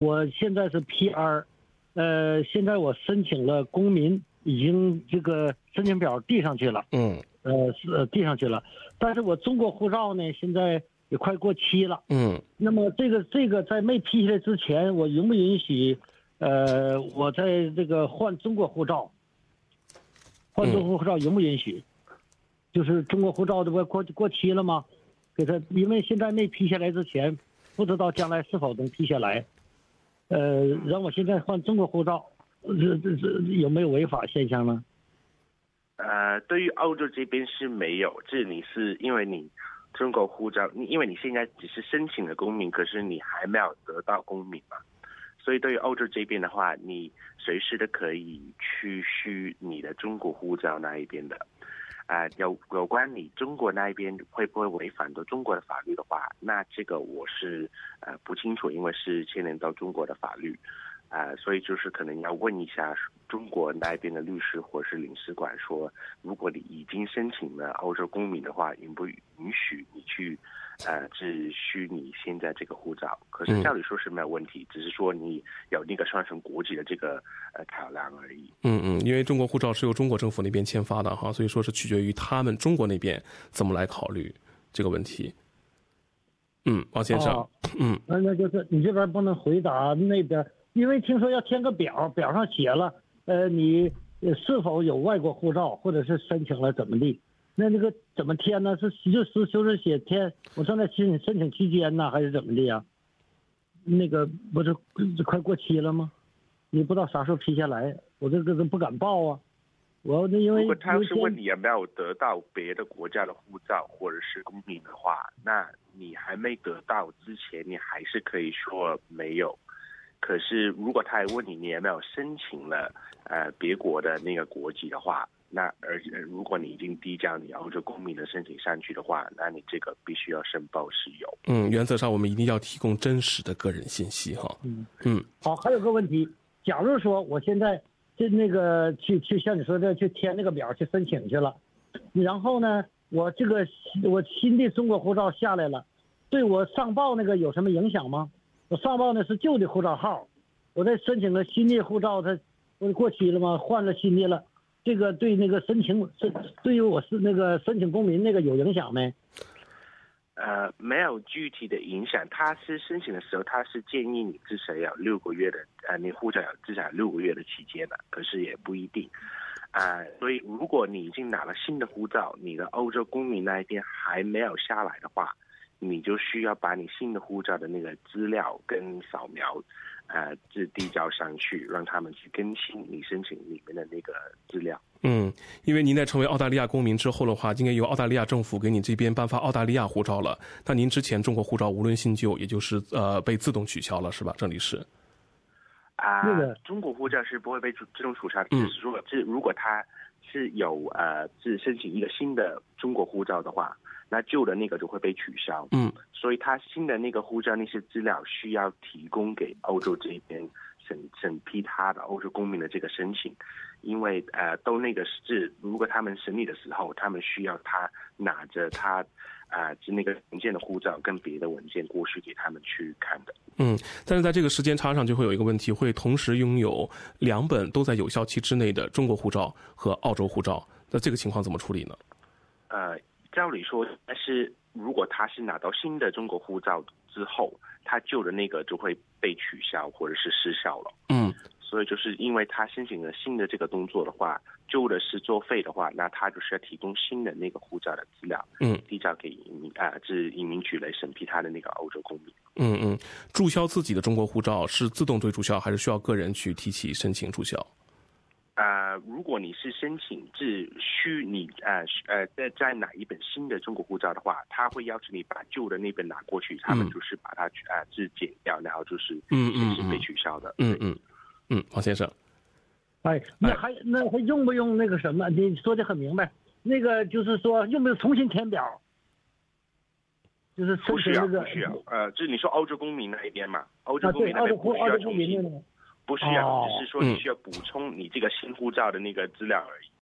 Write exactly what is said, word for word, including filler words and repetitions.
我现在是 P R， 呃，现在我申请了公民，已经这个申请表递上去了， 嗯， 呃，是递上去了，但是我中国护照呢，现在也快过期了， 嗯， 那么这个这个在没批下来之前，我允不允许，呃，我在这个换中国护照，换中国护照允不允许？就是中国护照这不过过期了吗？给他，因为现在没批下来之前，不知道将来是否能批下来。呃，让我现在换中国护照，这这这有没有违法现象呢？ 呃，对于澳洲这边是没有，这你是因为你中国护照，因为你现在只是申请了公民，可是你还没有得到公民嘛，所以对于澳洲这边的话，你随时都可以去续你的中国护照那一边的。啊、呃，有有关你中国那一边会不会违反到中国的法律的话，那这个我是呃不清楚，因为是牵连到中国的法律，啊、呃，所以就是可能要问一下中国那边的律师或是领事馆说，如果你已经申请了澳洲公民的话，允不允许你去呃只续你现在这个护照？可是照理说是没有问题，嗯、只是说你有那个双重国籍的这个呃考量而已。 嗯嗯，因为中国护照是由中国政府那边签发的哈，所以说是取决于他们中国那边怎么来考虑这个问题。嗯，王先生，哦、嗯， 那那就是你这边不能回答那边，因为听说要填个表，表上写了，呃，你是否有外国护照，或者是申请了怎么地？那那个怎么填呢？是就是就是写填我正在申请申请期间呢，还是怎么的呀？那个不是快过期了吗？你不知道啥时候批下来，我这个不敢报啊。我那因为如果他是问你有没有得到别的国家的护照或者是公民的话，那你还没得到之前，你还是可以说没有。可是如果他还问你你有没有申请了呃别国的那个国籍的话，那而且如果你已经递交你澳洲公民的申请上去的话，那你这个必须要申报是有。 嗯，原则上我们一定要提供真实的个人信息哈。 嗯嗯， 好，还有个问题，假如说我现在就那个去去像你说的去填那个表去申请去了，然后呢，我这个我新的中国护照下来了，对我上报那个有什么影响吗？我上报的是旧的护照号，我再申请个新的护照，它不过期了吗？换了新的了，这个对那个申请申对于我是那个申请公民那个有影响没？ 呃，没有具体的影响。他是申请的时候，他是建议你至少要六个月的，呃，你护照有至少六个月的期间的，可是也不一定。啊、呃，所以如果你已经拿了新的护照，你的欧洲公民那一边还没有下来的话，你就需要把你新的护照的那个资料跟扫描，呃，是递交上去，让他们去更新你申请里面的那个资料。 嗯，因为您在成为澳大利亚公民之后的话，应该由澳大利亚政府给你这边颁发澳大利亚护照了。那您之前中国护照无论新旧，也就是呃被自动取消了，是吧？郑律师？ 啊、那个中国护照是不会被自动取消的，只是说，这如果他是有呃是申请一个新的中国护照的话，那旧的那个就会被取消。 嗯， 所以他新的那个护照那些资料需要提供给欧洲这边审审批他的欧洲公民的这个申请，因为呃都那个是如果他们审理的时候，他们需要他拿着他啊、呃、是那个文件的护照跟别的文件过去给他们去看的。 嗯，但是在这个时间差上就会有一个问题，会同时拥有两本都在有效期之内的中国护照和澳洲护照，那这个情况怎么处理呢？ 呃，照理说，但是如果他是拿到新的中国护照之后，他旧的那个就会被取消或者是失效了。 嗯， 所以就是因为他申请了新的这个动作的话，旧的是作废的话，那他就是要提供新的那个护照的资料， 嗯， 递交给移民啊，是移民局来审批他的那个欧洲公民。 嗯嗯，注销自己的中国护照是自动对注销，还是需要个人去提起申请注销？ 啊、呃，如果你是申请至虚拟呃呃在在哪一本新的中国护照的话，他会要求你把旧的那本拿过去，他们就是把它啊是剪掉，然后就是嗯嗯是被取消的。 嗯嗯嗯，王先生， 哎，那还那还用不用那个什么？你说的很明白，那个就是说用不用重新填表？就是不需要， 那个不需要。呃，就是你说欧洲公民那一边嘛，欧洲公民那边不需要重新，不需要，只是说你需要补充你这个新护照的那个资料而已。